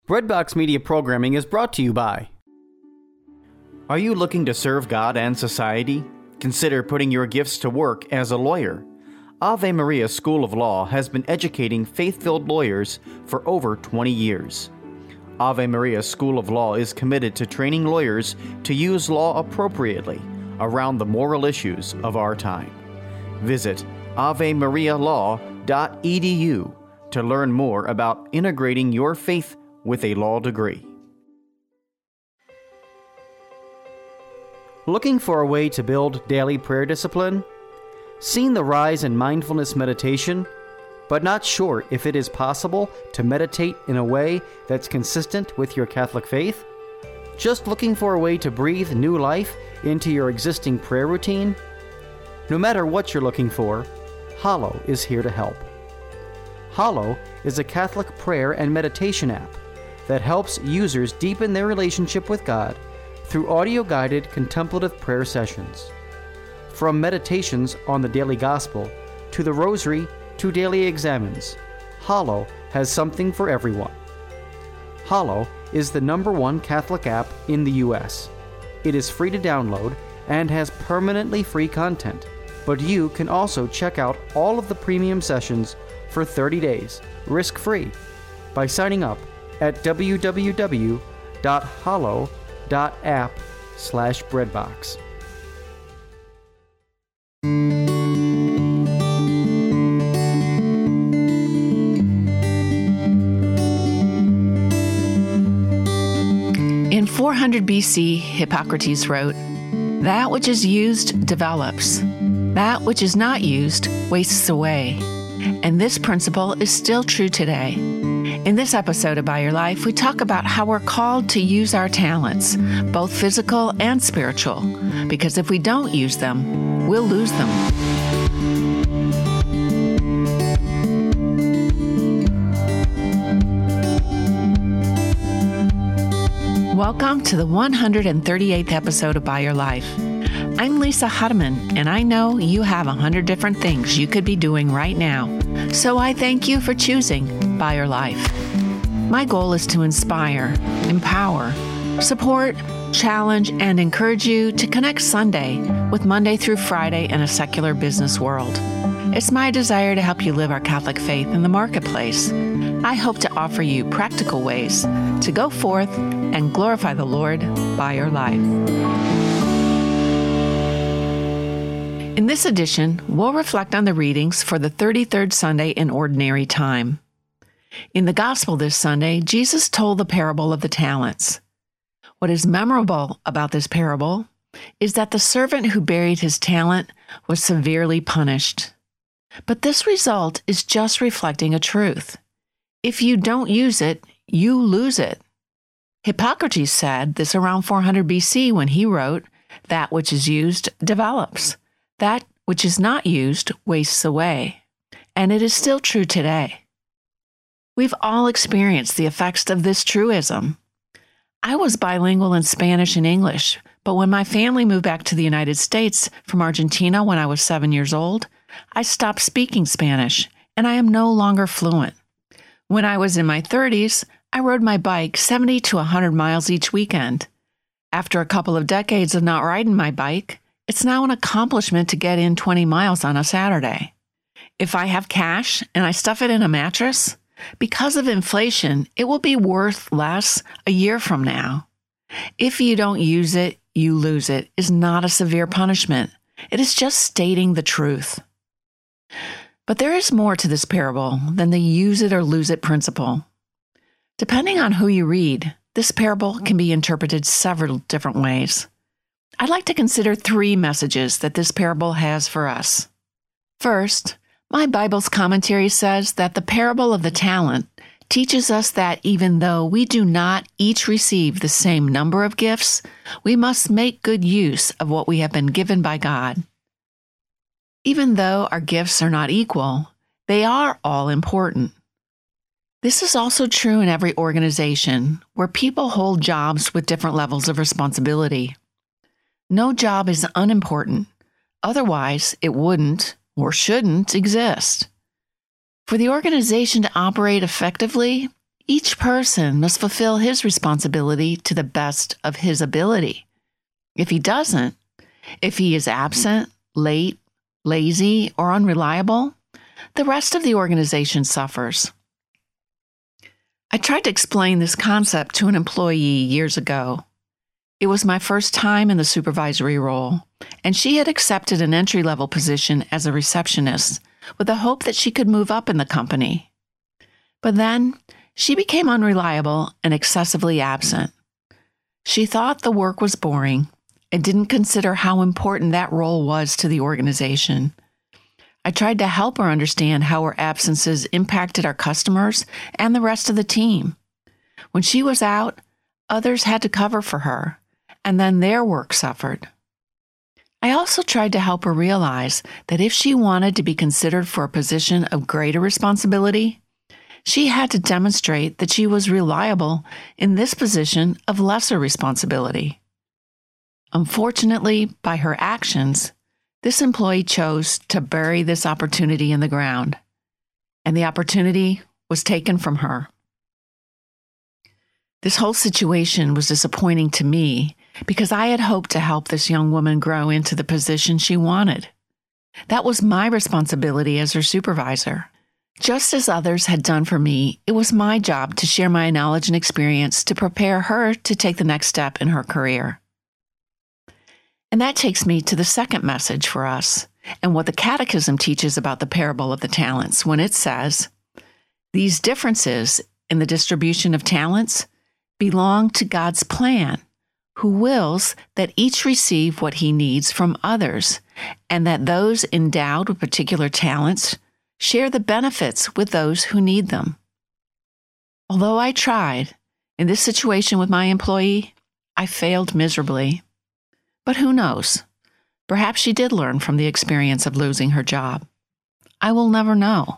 Breadbox Media programming is brought to you by... Are you looking to serve God and society? Consider putting your gifts to work as a lawyer. Ave Maria School of Law has been educating faith-filled lawyers for over 20 years. Ave Maria School of Law is committed to training lawyers to use law appropriately around the moral issues of our time. Visit avemarialaw.edu to learn more about integrating your faith with a law degree. Looking for a way to build daily prayer discipline? Seen the rise in mindfulness meditation, but not sure if it is possible to meditate in a way that's consistent with your Catholic faith? Just looking for a way to breathe new life into your existing prayer routine? No matter what you're looking for, Hallow is here to help. Hallow is a Catholic prayer and meditation app that helps users deepen their relationship with God through audio-guided contemplative prayer sessions. From meditations on the daily gospel to the rosary to daily examens, Hallow has something for everyone. Hallow is the #1 Catholic app in the U.S. It is free to download and has permanently free content, but you can also check out all of the premium sessions for 30 days, risk-free, by signing up at www.hallow.app/breadbox. In 400 BC, Hippocrates wrote, "That which is used develops. That which is not used wastes away." And this principle is still true today. In this episode of By Your Life, we talk about how we're called to use our talents, both physical and spiritual, because if we don't use them, we'll lose them. Welcome to the 138th episode of By Your Life. I'm Lisa Hutteman, and I know you have 100 different things you could be doing right now. So I thank you for choosing By Your Life. My goal is to inspire, empower, support, challenge, and encourage you to connect Sunday with Monday through Friday in a secular business world. It's my desire to help you live our Catholic faith in the marketplace. I hope to offer you practical ways to go forth and glorify the Lord by your life. In this edition, we'll reflect on the readings for the 33rd Sunday in Ordinary Time. In the Gospel this Sunday, Jesus told the parable of the talents. What is memorable about this parable is that the servant who buried his talent was severely punished. But this result is just reflecting a truth. If you don't use it, you lose it. Hippocrates said this around 400 BC when he wrote, "That which is used develops. That which is not used wastes away." And it is still true today. We've all experienced the effects of this truism. I was bilingual in Spanish and English, but when my family moved back to the United States from Argentina when I was 7 years old, I stopped speaking Spanish, and I am no longer fluent. When I was in my 30s, I rode my bike 70 to 100 miles each weekend. After a couple of decades of not riding my bike, it's now an accomplishment to get in 20 miles on a Saturday. If I have cash and I stuff it in a mattress, because of inflation, it will be worth less a year from now. If you don't use it, you lose it is not a severe punishment. It is just stating the truth. But there is more to this parable than the use it or lose it principle. Depending on who you read, this parable can be interpreted several different ways. I'd like to consider 3 messages that this parable has for us. First, my Bible's commentary says that the parable of the talent teaches us that even though we do not each receive the same number of gifts, we must make good use of what we have been given by God. Even though our gifts are not equal, they are all important. This is also true in every organization where people hold jobs with different levels of responsibility. No job is unimportant. Otherwise, it wouldn't or shouldn't exist. For the organization to operate effectively, Each person must fulfill his responsibility to the best of his ability. If he doesn't, if he is absent, late, lazy, or unreliable, the rest of the organization suffers. I tried to explain this concept to an employee years ago. It was my first time in the supervisory role, and she had accepted an entry-level position as a receptionist with the hope that she could move up in the company. But then, she became unreliable and excessively absent. She thought the work was boring and didn't consider how important that role was to the organization. I tried to help her understand how her absences impacted our customers and the rest of the team. When she was out, others had to cover for her, and then their work suffered. I also tried to help her realize that if she wanted to be considered for a position of greater responsibility, she had to demonstrate that she was reliable in this position of lesser responsibility. Unfortunately, by her actions, this employee chose to bury this opportunity in the ground, and the opportunity was taken from her. This whole situation was disappointing to me because I had hoped to help this young woman grow into the position she wanted. That was my responsibility as her supervisor. Just as others had done for me, it was my job to share my knowledge and experience to prepare her to take the next step in her career. And that takes me to the second message for us and what the Catechism teaches about the parable of the talents when it says, "These differences in the distribution of talents belong to God's plan, who wills that each receive what he needs from others, and that those endowed with particular talents share the benefits with those who need them." Although I tried, in this situation with my employee, I failed miserably. But who knows? Perhaps she did learn from the experience of losing her job. I will never know.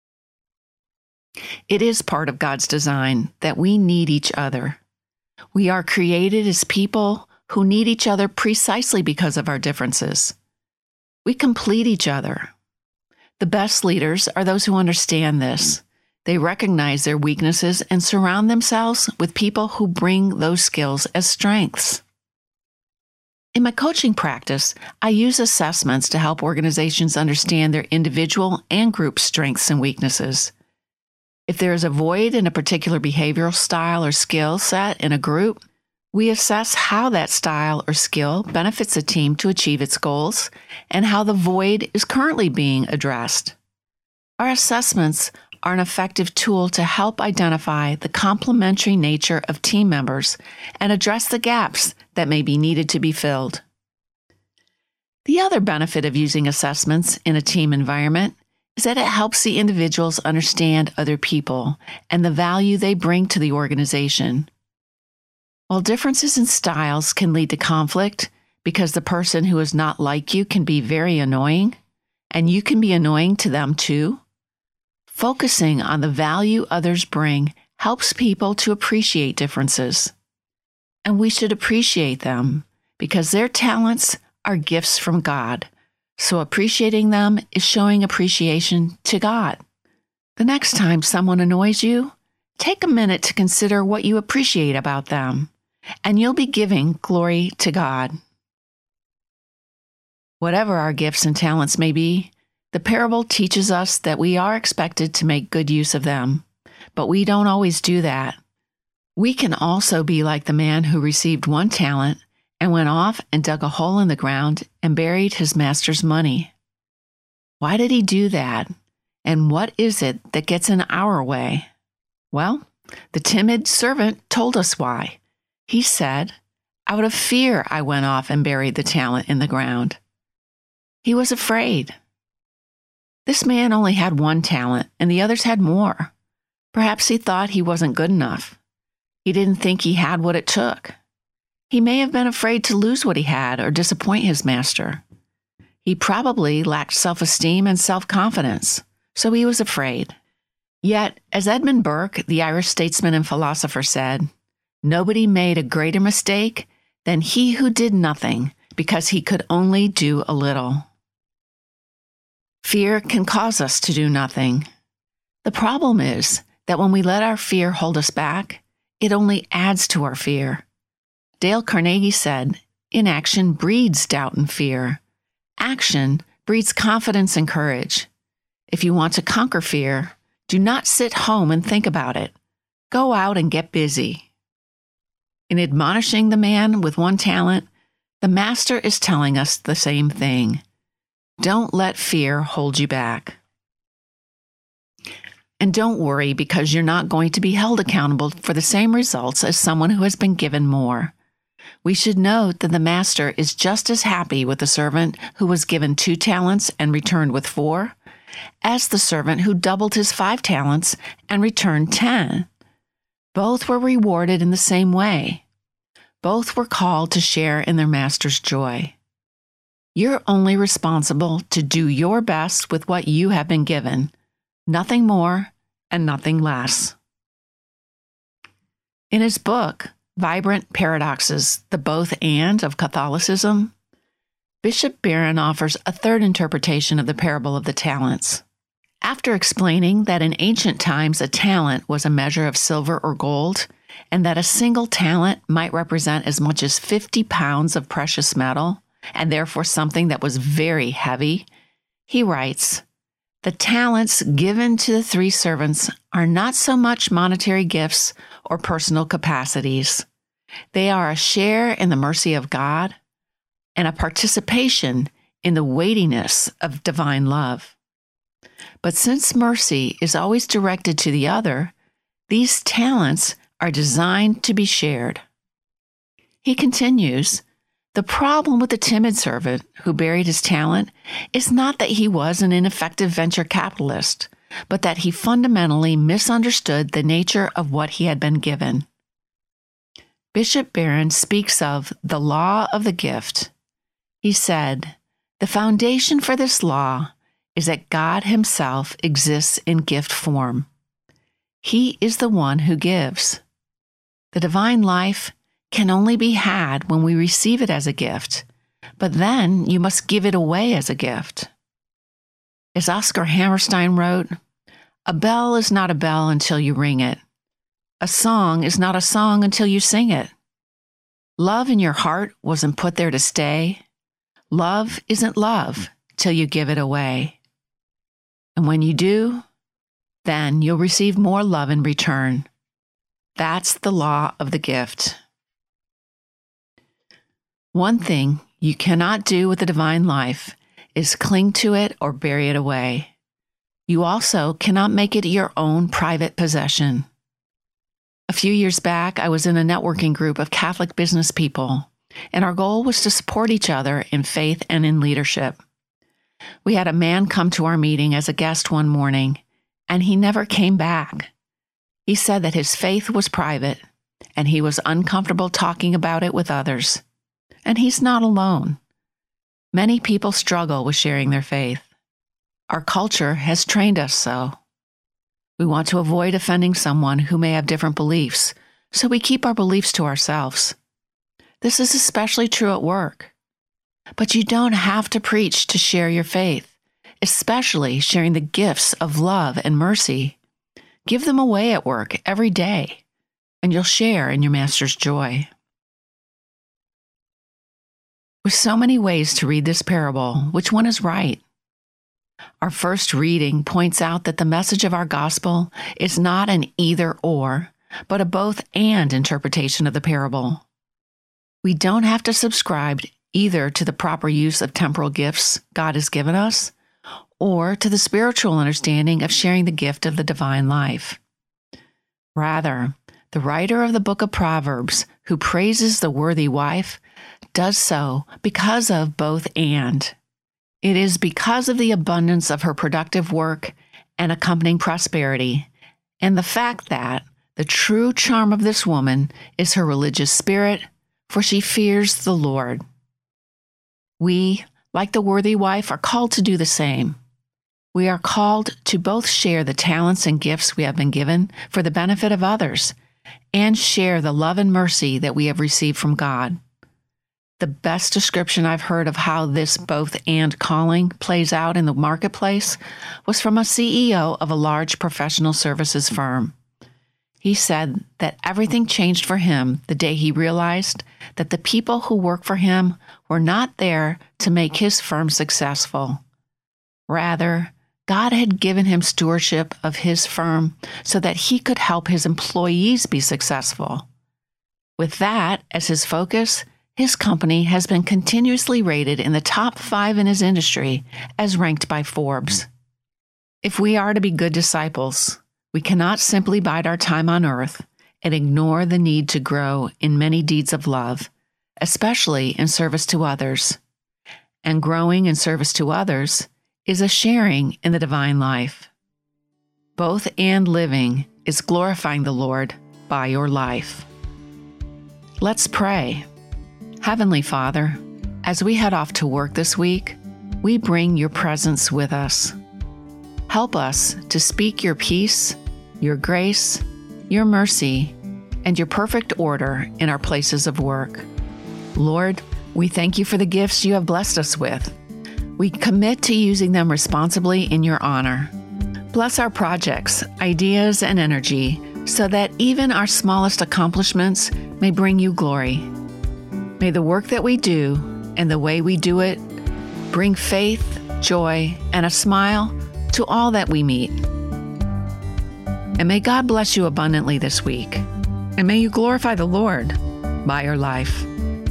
It is part of God's design that we need each other. We are created as people who need each other precisely because of our differences. We complete each other. The best leaders are those who understand this. They recognize their weaknesses and surround themselves with people who bring those skills as strengths. In my coaching practice, I use assessments to help organizations understand their individual and group strengths and weaknesses. If there is a void in a particular behavioral style or skill set in a group, we assess how that style or skill benefits a team to achieve its goals and how the void is currently being addressed. Our assessments are an effective tool to help identify the complementary nature of team members and address the gaps that may be needed to be filled. The other benefit of using assessments in a team environment is that it helps the individuals understand other people and the value they bring to the organization. While differences in styles can lead to conflict because the person who is not like you can be very annoying, and you can be annoying to them too, focusing on the value others bring helps people to appreciate differences. And we should appreciate them because their talents are gifts from God. So appreciating them is showing appreciation to God. The next time someone annoys you, take a minute to consider what you appreciate about them, and you'll be giving glory to God. Whatever our gifts and talents may be, the parable teaches us that we are expected to make good use of them, but we don't always do that. We can also be like the man who received one talent and went off and dug a hole in the ground and buried his master's money. Why did he do that? And what is it that gets in our way? Well, the timid servant told us why. He said, "Out of fear, I went off and buried the talent in the ground." He was afraid. This man only had one talent, and the others had more. Perhaps he thought he wasn't good enough. He didn't think he had what it took. He may have been afraid to lose what he had or disappoint his master. He probably lacked self-esteem and self-confidence, so he was afraid. Yet, as Edmund Burke, the Irish statesman and philosopher, said, "Nobody made a greater mistake than he who did nothing because he could only do a little." Fear can cause us to do nothing. The problem is that when we let our fear hold us back, it only adds to our fear. Dale Carnegie said, "Inaction breeds doubt and fear. Action breeds confidence and courage. If you want to conquer fear, do not sit home and think about it. Go out and get busy." In admonishing the man with one talent, the Master is telling us the same thing. Don't let fear hold you back. And don't worry, because you're not going to be held accountable for the same results as someone who has been given more. We should note that the Master is just as happy with the servant who was given 2 talents and returned with 4, as the servant who doubled his 5 talents and returned 10. Both were rewarded in the same way. Both were called to share in their Master's joy. You're only responsible to do your best with what you have been given, nothing more and nothing less. In his book, Vibrant Paradoxes, the Both and of Catholicism, Bishop Barron offers a third interpretation of the parable of the talents. After explaining that in ancient times a talent was a measure of silver or gold, and that a single talent might represent as much as 50 pounds of precious metal, and therefore something that was very heavy, he writes, "The talents given to the 3 servants are not so much monetary gifts or personal capacities. They are a share in the mercy of God and a participation in the weightiness of divine love. But since mercy is always directed to the other, these talents are designed to be shared." He continues, "The problem with the timid servant who buried his talent is not that he was an ineffective venture capitalist, but that he fundamentally misunderstood the nature of what he had been given." Bishop Barron speaks of the law of the gift. He said, "The foundation for this law is that God himself exists in gift form. He is the one who gives. The divine life can only be had when we receive it as a gift, but then you must give it away as a gift." As Oscar Hammerstein wrote, "A bell is not a bell until you ring it. A song is not a song until you sing it. Love in your heart wasn't put there to stay. Love isn't love till you give it away. And when you do, then you'll receive more love in return. That's the law of the gift." One thing you cannot do with the divine life is cling to it or bury it away. You also cannot make it your own private possession. A few years back, I was in a networking group of Catholic business people, and our goal was to support each other in faith and in leadership. We had a man come to our meeting as a guest one morning, and he never came back. He said that his faith was private, and he was uncomfortable talking about it with others. And he's not alone. Many people struggle with sharing their faith. Our culture has trained us so. We want to avoid offending someone who may have different beliefs, so we keep our beliefs to ourselves. This is especially true at work. But you don't have to preach to share your faith, especially sharing the gifts of love and mercy. Give them away at work every day, and you'll share in your Master's joy. With so many ways to read this parable, which one is right? Our first reading points out that the message of our gospel is not an either-or, but a both-and interpretation of the parable. We don't have to subscribe either to the proper use of temporal gifts God has given us, or to the spiritual understanding of sharing the gift of the divine life. Rather, the writer of the book of Proverbs, who praises the worthy wife, does so because of both and. It is because of the abundance of her productive work and accompanying prosperity, and the fact that the true charm of this woman is her religious spirit, for she fears the Lord. We, like the worthy wife, are called to do the same. We are called to both share the talents and gifts we have been given for the benefit of others, and share the love and mercy that we have received from God. The best description I've heard of how this both and calling plays out in the marketplace was from a CEO of a large professional services firm. He said that everything changed for him the day he realized that the people who work for him were not there to make his firm successful. Rather, God had given him stewardship of his firm so that he could help his employees be successful. With that as his focus, his company has been continuously rated in the top 5 in his industry as ranked by Forbes. If we are to be good disciples, we cannot simply bide our time on earth and ignore the need to grow in many deeds of love, especially in service to others. And growing in service to others is a sharing in the divine life. Both and living is glorifying the Lord by your life. Let's pray. Heavenly Father, as we head off to work this week, we bring your presence with us. Help us to speak your peace, your grace, your mercy, and your perfect order in our places of work. Lord, we thank you for the gifts you have blessed us with. We commit to using them responsibly in your honor. Bless our projects, ideas, and energy so that even our smallest accomplishments may bring you glory. May the work that we do and the way we do it bring faith, joy, and a smile to all that we meet. And may God bless you abundantly this week. And may you glorify the Lord by your life.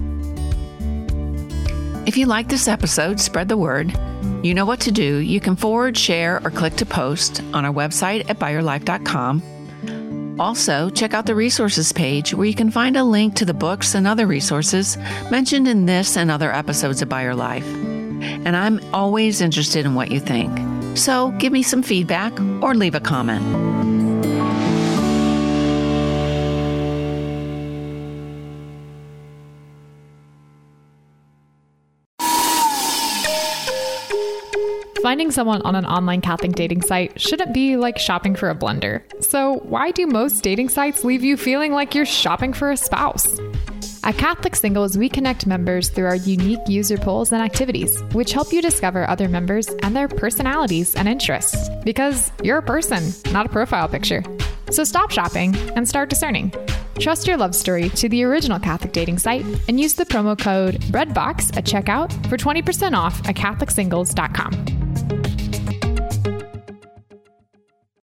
If you like this episode, spread the word. You know what to do. You can forward, share, or click to post on our website at byyourlife.com. Also, check out the resources page where you can find a link to the books and other resources mentioned in this and other episodes of By Your Life. And I'm always interested in what you think. So give me some feedback or leave a comment. Finding someone on an online Catholic dating site shouldn't be like shopping for a blender. So why do most dating sites leave you feeling like you're shopping for a spouse? At Catholic Singles, we connect members through our unique user polls and activities, which help you discover other members and their personalities and interests. Because you're a person, not a profile picture. So stop shopping and start discerning. Trust your love story to the original Catholic dating site and use the promo code BREADBOX at checkout for 20% off at CatholicSingles.com.